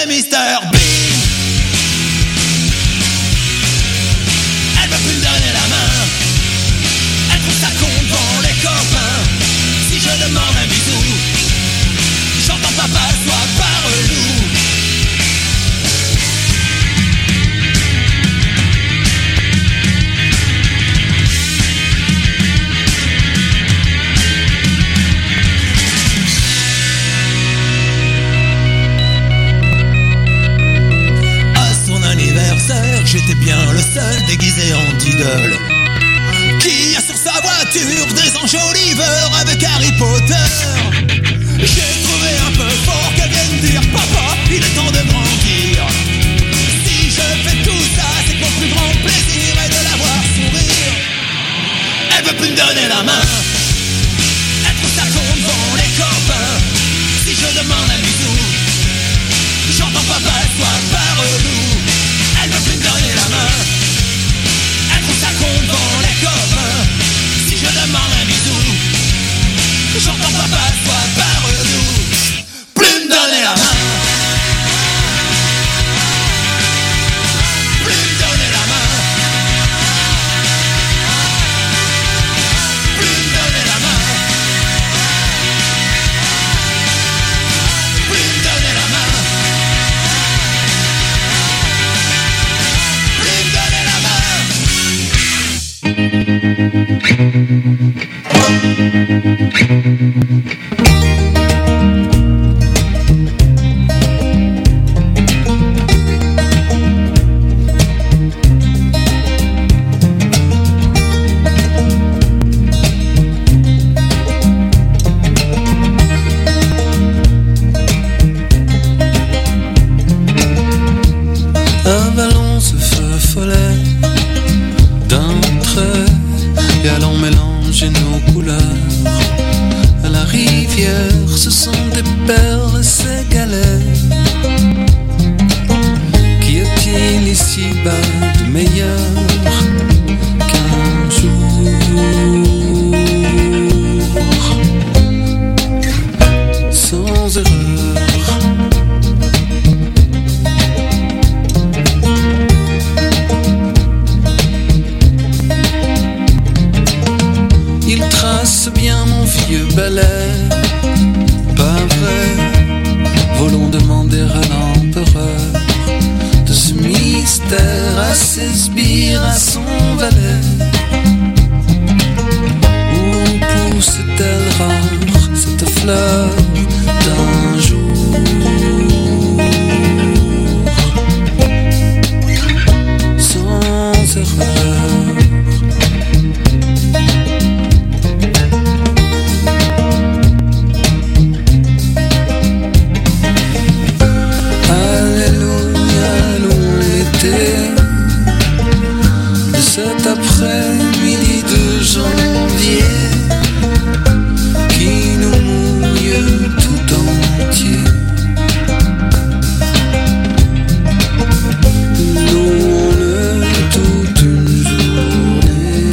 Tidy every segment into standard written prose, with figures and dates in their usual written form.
Mr. Bean. Elle veut plus me donner la main. Elle trouve ça con devant les copains. Si je demande un bisou, j'entends papa soit par loup. J'étais bien le seul déguisé en Diddle qui a sur sa voiture des enjoliveurs avec Harry Potter. J'ai trouvé un peu fort qu'elle vienne dire papa, il est temps de grandir. Si je fais tout ça, c'est que mon plus grand plaisir est de la voir sourire. Elle veut plus me donner la main. Elle trouve ça con devant les copains. Si je demande un bisou, j'entends papa soit par loup. Elle veut plus me donner la main. Elle trouve ça con devant les copains. Si je demande un bisou, j'entends papa soit par nous. Plus me donner la main. Plus me donner la main. Plus me donner la main. Plus me donner la main. Avalons ce feu follet d'un trait et allons mélanger nos couleurs. À la rivière, ce sont des perles, ces galets. Qu'y a-t-il ici-bas de meilleur qu'un jour sans erreur? Il trace bien mon vieux balai, pas vrai. Volons demander à l'empereur de ce mystère, à ses sbires, à son valet. Où pousse-t-elle rare cette fleur d'un jour sans erreur? De cet après-midi de janvier qui nous mouille tout entier. Nous on est toute une journée.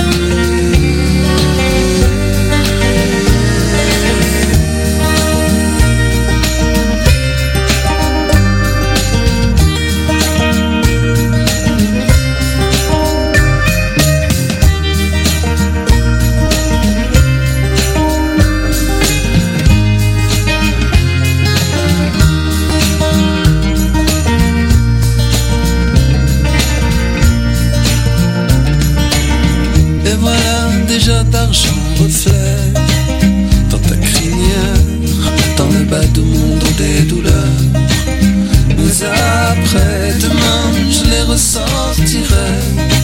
Et voilà déjà d'argent reflet dans ta crinière, dans le bas du monde des douleurs. Mais après demain je les ressortirai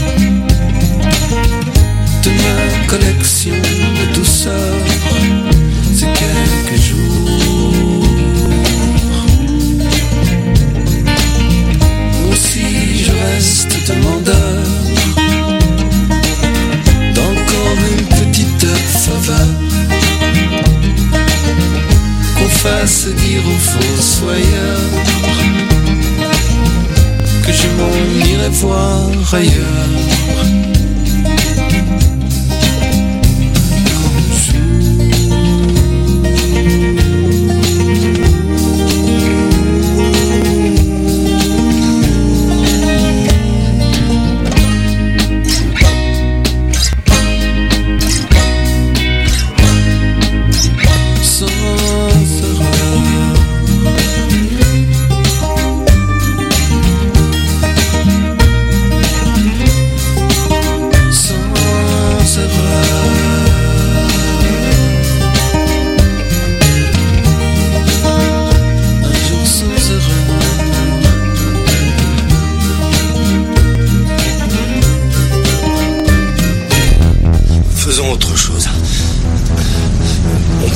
de ma collection de douceur. C'est quelques jours. Aussi je reste demandeur d'encore une petite faveur, qu'on fasse dire aux fossoyeurs que je m'en irai voir ailleurs.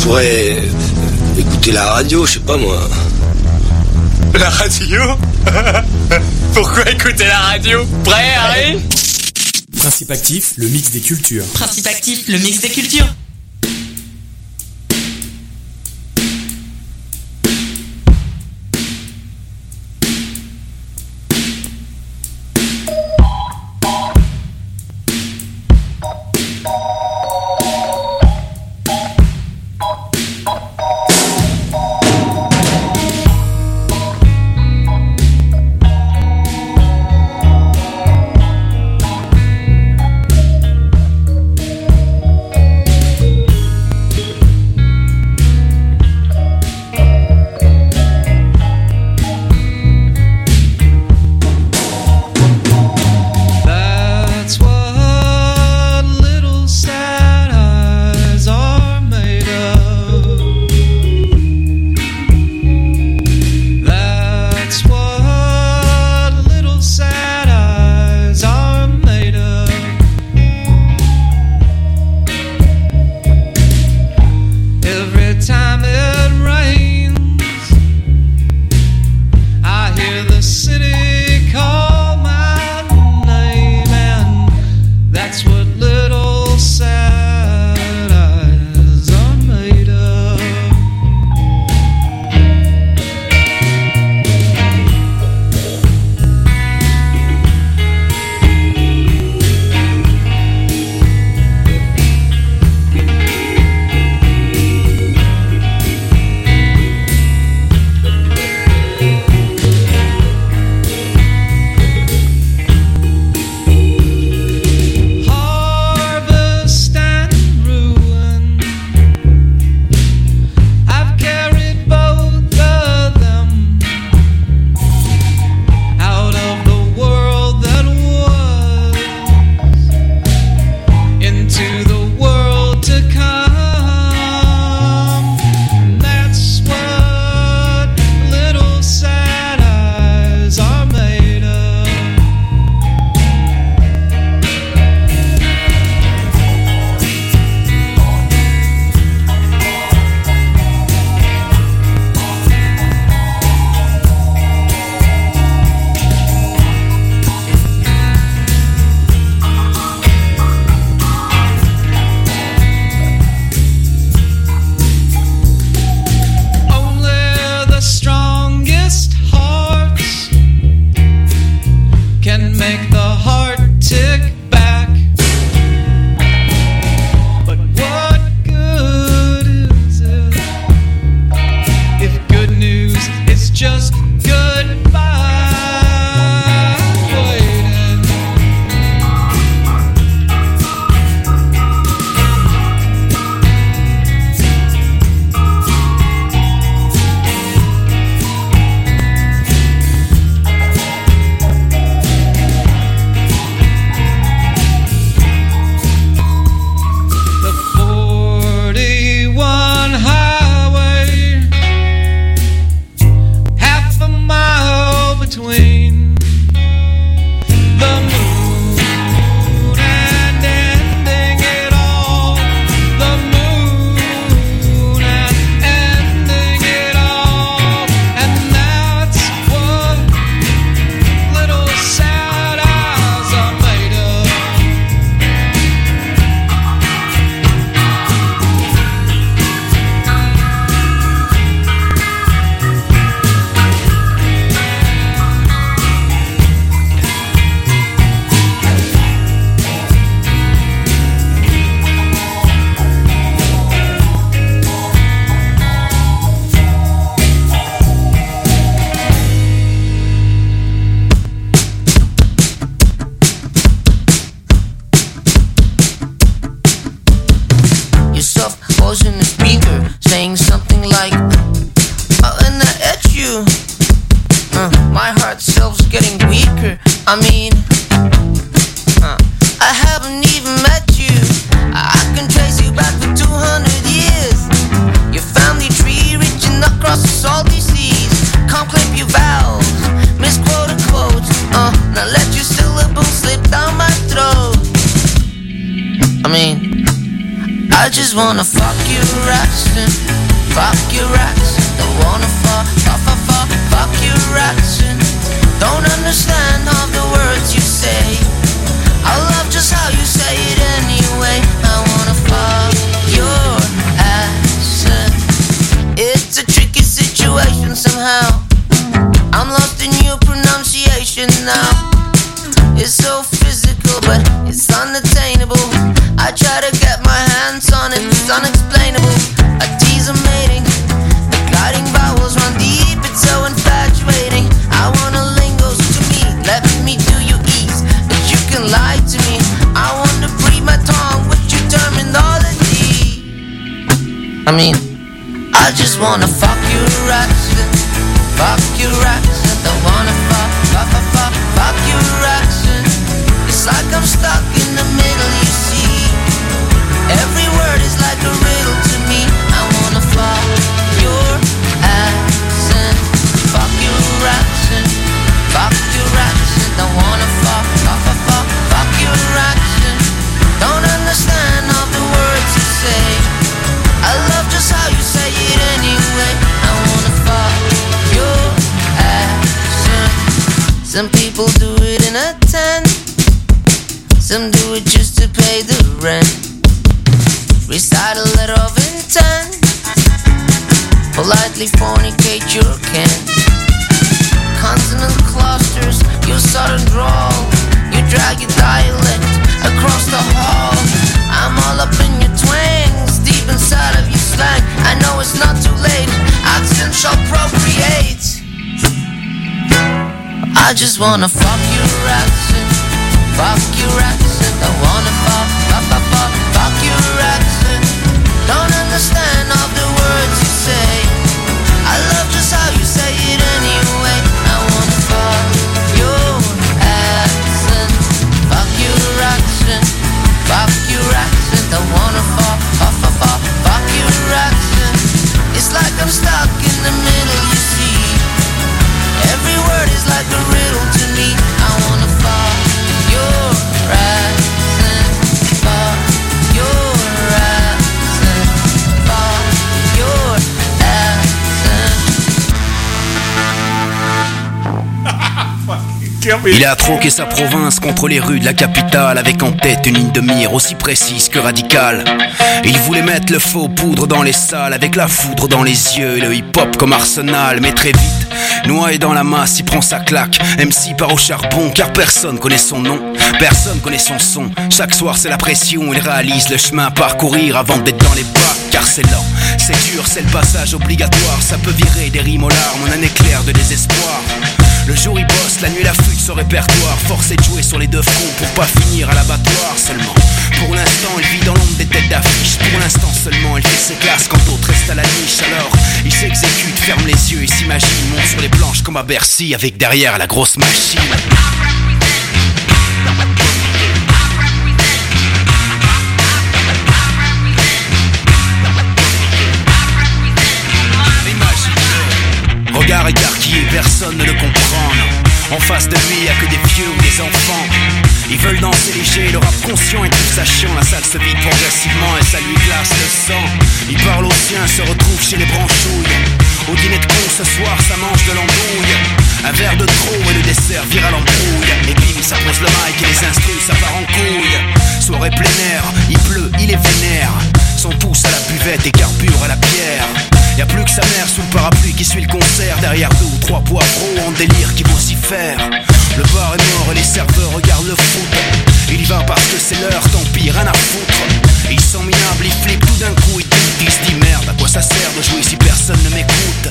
pourrais écouter la radio, je sais pas moi. La radio? Pourquoi écouter la radio? Prêt, Harry? Principe actif, le mix des cultures. Principe actif, le mix des cultures. I mean, I haven't even met you. I can trace you back for 200 years. Your family tree reaching across the salty seas. Can't clip your vows, misquote a quote. Now let your syllables slip down my throat. I mean, I I just wanna fuck your accent, fuck your accent. Don't wanna fuck your accent. Don't understand half the words you say. I love just how you say it anyway. I wanna fuck your accent. It's a tricky situation somehow. I'm lost in your pronunciation now. It's so physical, but it's unattainable. I try to get my hands on it, it's unexplainable. I tease a mating, the gliding vowels run deep, it's so infatuating. I wanna lingos to me, let me do you ease, but you can lie to me. I wanna breathe my tongue with your terminology. I mean, I just wanna fuck your accent, fuck your accent. I wanna fuck your accent. It's like I'm stuck in the middle, you see. Every word is like a riddle to me. I wanna fuck your accent, fuck your accent, fuck your accent. I wanna fuck your accent. Don't understand all the words you say. I love just how you say it anyway. I wanna fuck your accent. Some people do it in a tent, some do it just to pay the rent. Recite a letter of intent, politely fornicate your kin. Consonant clusters, your southern drawl, you drag your dialect across the hall. I'm all up in your twangs, deep inside of your slang. I know it's not too late, accent shall procreate. I just wanna fuck your accent, fuck your accent. I wanna fuck your accent. Don't understand all the words you say. I love just how you say it anyway. I wanna fuck your accent, fuck your accent, fuck your accent. I wanna fuck your accent. It's like I'm stuck in the middle, you see. Every word is like a riddle to me. I wanna fuck your accent, fuck your accent, fuck your accent. Il a troqué sa province contre les rues de la capitale, avec en tête une ligne de mire aussi précise que radicale. Il voulait mettre le feu aux poudres dans les salles, avec la foudre dans les yeux et le hip-hop comme arsenal. Mais très vite, noyé dans la masse, il prend sa claque. MC part au charbon car personne connaît son nom, personne connaît son son. Chaque soir c'est la pression, il réalise le chemin à parcourir avant d'être dans les bacs. Car c'est lent, c'est dur, c'est le passage obligatoire. Ça peut virer des rimes aux larmes en un éclair de désespoir. Le jour il bosse, la nuit il affûte son répertoire. Forcé de jouer sur les deux fronts pour pas finir à l'abattoir seulement. Pour l'instant il vit dans l'ombre des têtes d'affiche. Pour l'instant seulement il fait ses classes quand d'autres restent à la niche. Alors il s'exécute, ferme les yeux et s'imagine, monte sur les planches comme à Bercy, avec derrière la grosse machine. Regard écarquillé, personne ne le comprend, non. En face de lui, y'a que des vieux ou des enfants. Ils veulent danser léger, le rap conscient et tout sachant. La salle se vide progressivement et ça lui glace le sang. Il parle aux siens, se retrouve chez les branchouilles. Au dîner de con ce soir, ça mange de l'embrouille. Un verre de trop et le dessert vire à l'embrouille. Et bim, ça pose le mic et les instrus, ça part en couille. Soirée plein air, il pleut, il est vénère. Son pouce à la buvette et carbure à la pierre. Y'a plus que sa mère sous le parapluie qui suit le concert. Derrière 2 ou 3 poivreaux en délire qui vont s'y faire. Le bar est mort et les serveurs regardent le foot. Il y va parce que c'est l'heure, tant pis, rien à foutre. Ils sont minables, ils flippent tout d'un coup. Ils se disent merde, à quoi ça sert de jouer si personne ne m'écoute.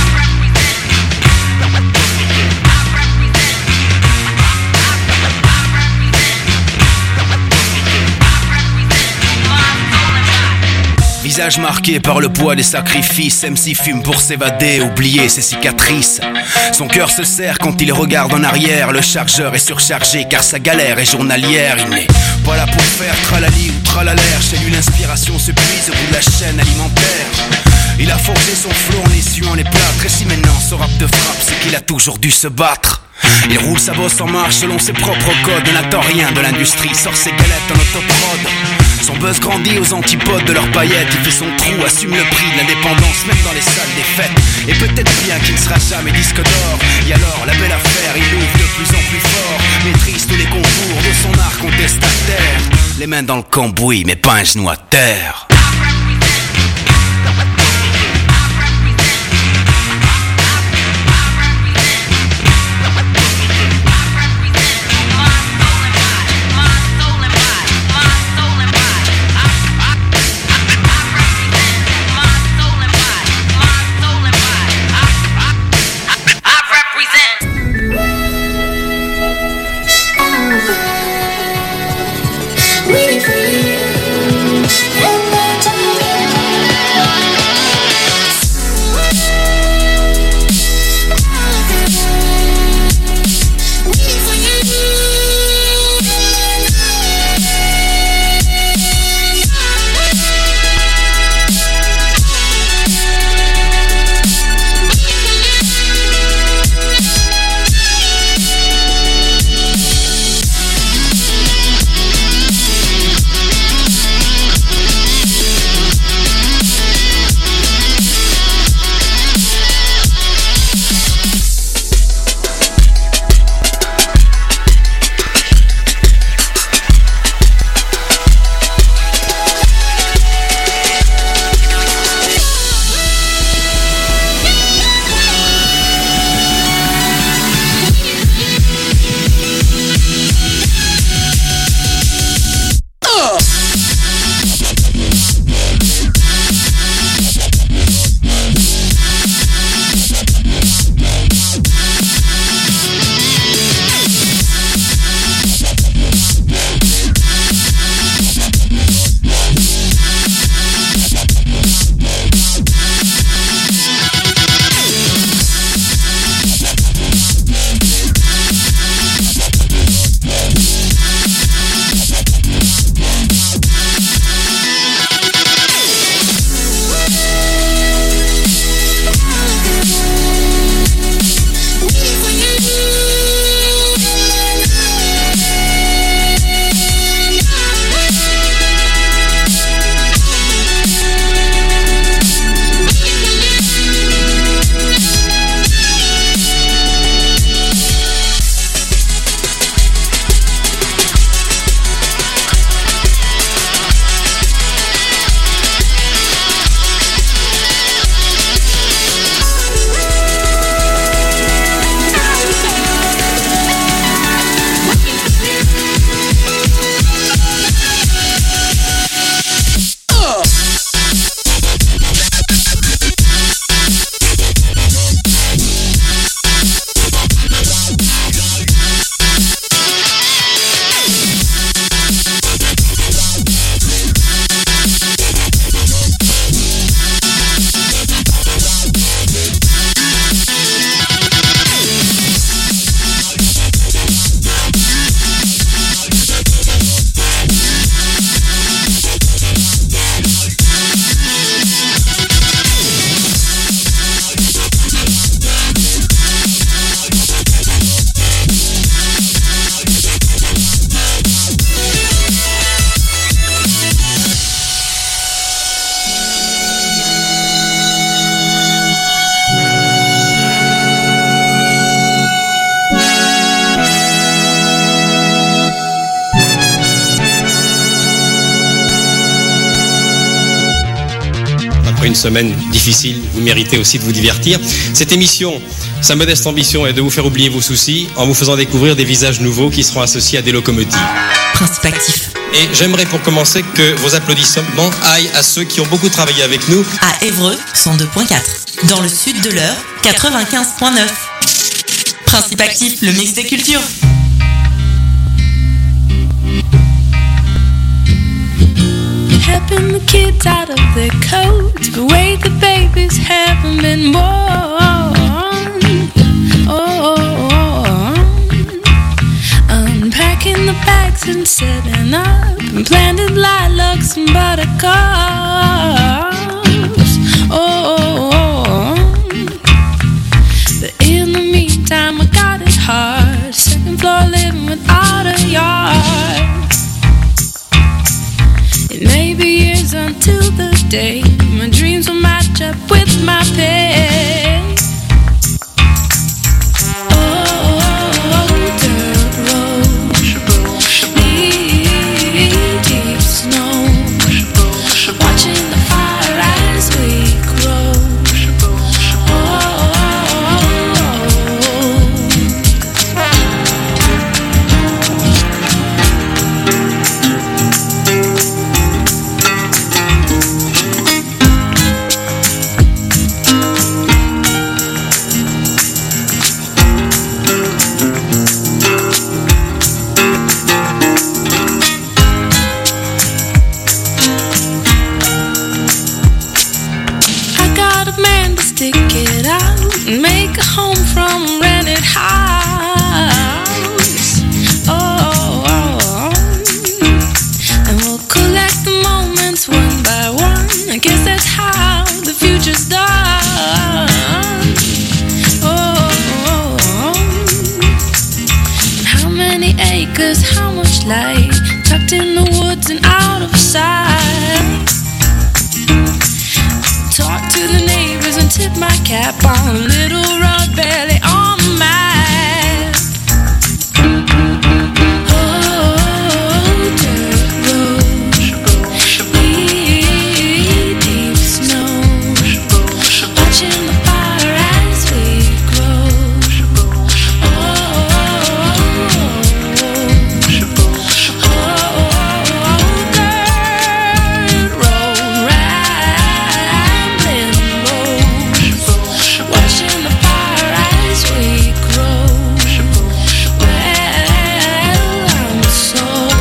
Visage marqué par le poids des sacrifices, MC fume pour s'évader, oublier ses cicatrices. Son cœur se serre quand il regarde en arrière. Le chargeur est surchargé car sa galère est journalière. Il n'est pas là pour faire tralali ou tralalaire. Chez lui l'inspiration se puise au bout de la chaîne alimentaire. Il a forgé son flot en essuant les plâtres. Et si maintenant ce rap te frappe, c'est qu'il a toujours dû se battre. Il roule sa bosse en marche selon ses propres codes. Il n'attend rien de l'industrie, sort ses galettes en autoprod. Son buzz grandit aux antipodes de leurs paillettes. Il fait son trou, assume le prix de l'indépendance, même dans les salles des fêtes. Et peut-être bien qu'il ne sera jamais disque d'or. Et alors, la belle affaire, il ouvre de plus en plus fort. Maîtrise tous les concours de son art contestataire. Les mains dans le cambouis, mais pas un genou à terre. après une semaine difficile, vous méritez aussi de vous divertir. Cette émission, sa modeste ambition est de vous faire oublier vos soucis en vous faisant découvrir des visages nouveaux qui seront associés à des locomotives. Principe actif. Et j'aimerais pour commencer que vos applaudissements aillent à ceux qui ont beaucoup travaillé avec nous. À Évreux, 102.4. Dans le sud de l'Eure, 95.9. Principe actif, le mix des cultures. Helping the kids out of their coats, the way the babies haven't been born. Unpacking the bags and setting up, and planted lilacs and buttercups. But in the meantime, I got it hard. many acres, how much light, tucked in the woods and out of sight. Talk to the neighbors and tip my cap on a little road barely on the map. Oh, dirt road, knee-deep snow, watching the fire as we grow. Dirt road, rambling road, watching the fire as we grow. Well, I'm so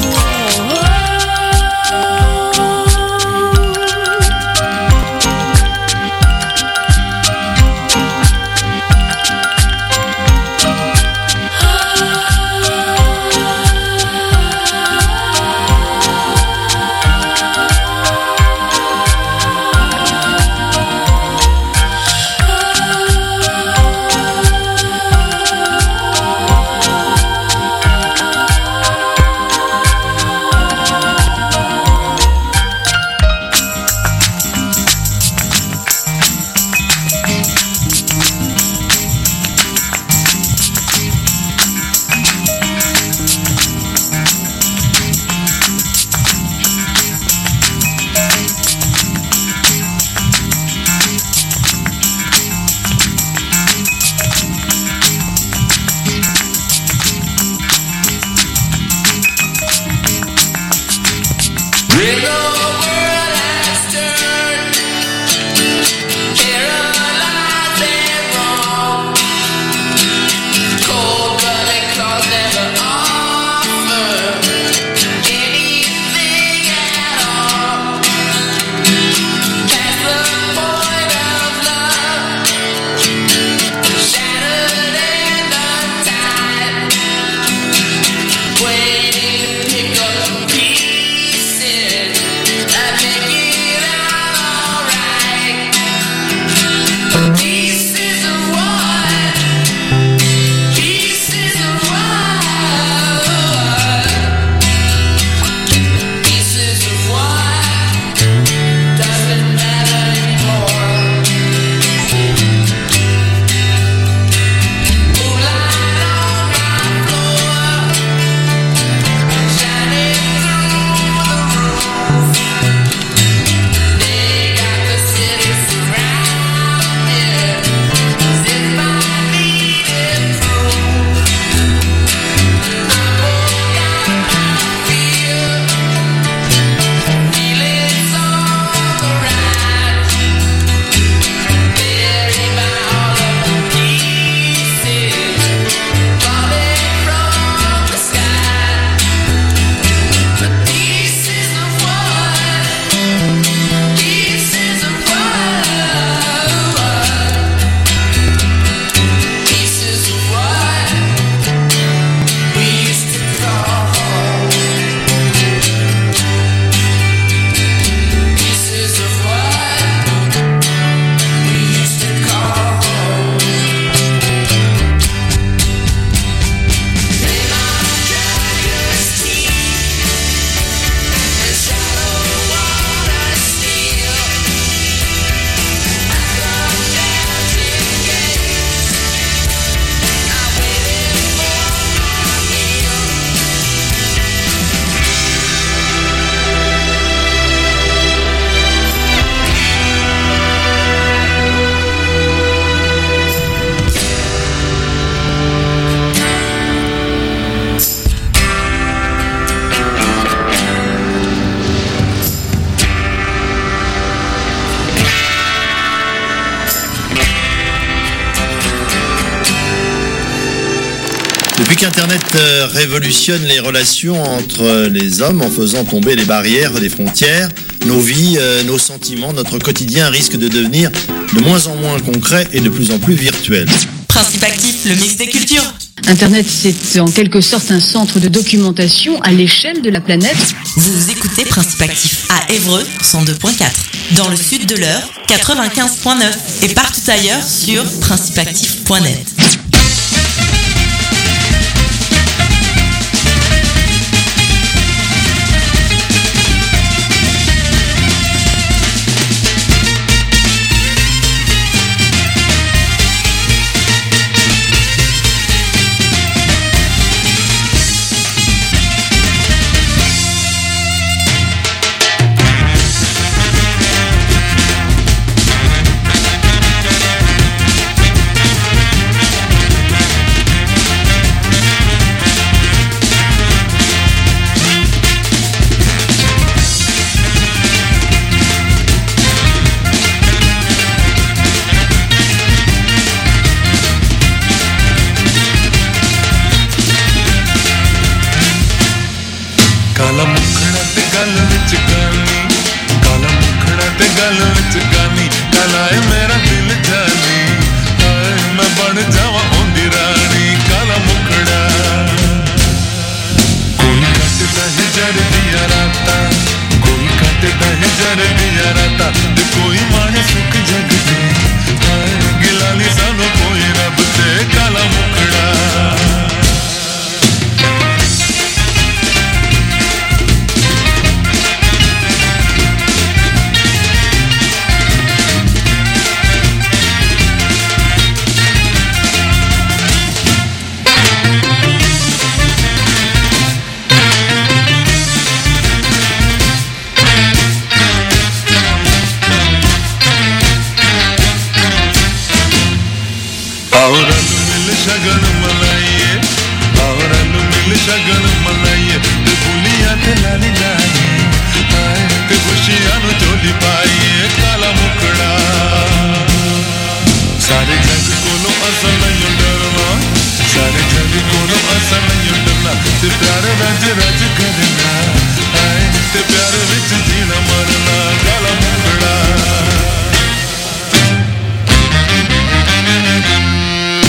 Depuis qu'Internet révolutionne les relations entre les hommes en faisant tomber les barrières des frontières, nos vies, nos sentiments, notre quotidien risquent de devenir de moins en moins concrets et de plus en plus virtuels. Principe actif, le mix des cultures. Internet, c'est en quelque sorte un centre de documentation à l'échelle de la planète. Vous écoutez Principe actif à Évreux, 102.4. Dans le sud de l'Eure, 95.9. Et partout ailleurs sur principeactif.net. विच गानी काला मुखड़ा ते गल विच गानी काला है मेरा दिल जानी हाय मैं बन जावा ओंदी रानी काला मुखड़ा कोई कटदा है जर दिया राता कोई कटदा है जर दिया राता ते कोई माने सुख जग दे हाय गिलाली सानू कोई रब ते काला मुखड़ा शगन मनाइए और मिल शगन मनाइए ते बुलिया ते लाली लाइए आए ते खुशियां नु झोली पाइए काला मुखड़ा सारे जग कोलों असल नहीं डरना सारे जग कोलों असल नहीं डरना ते प्यार रज रज करना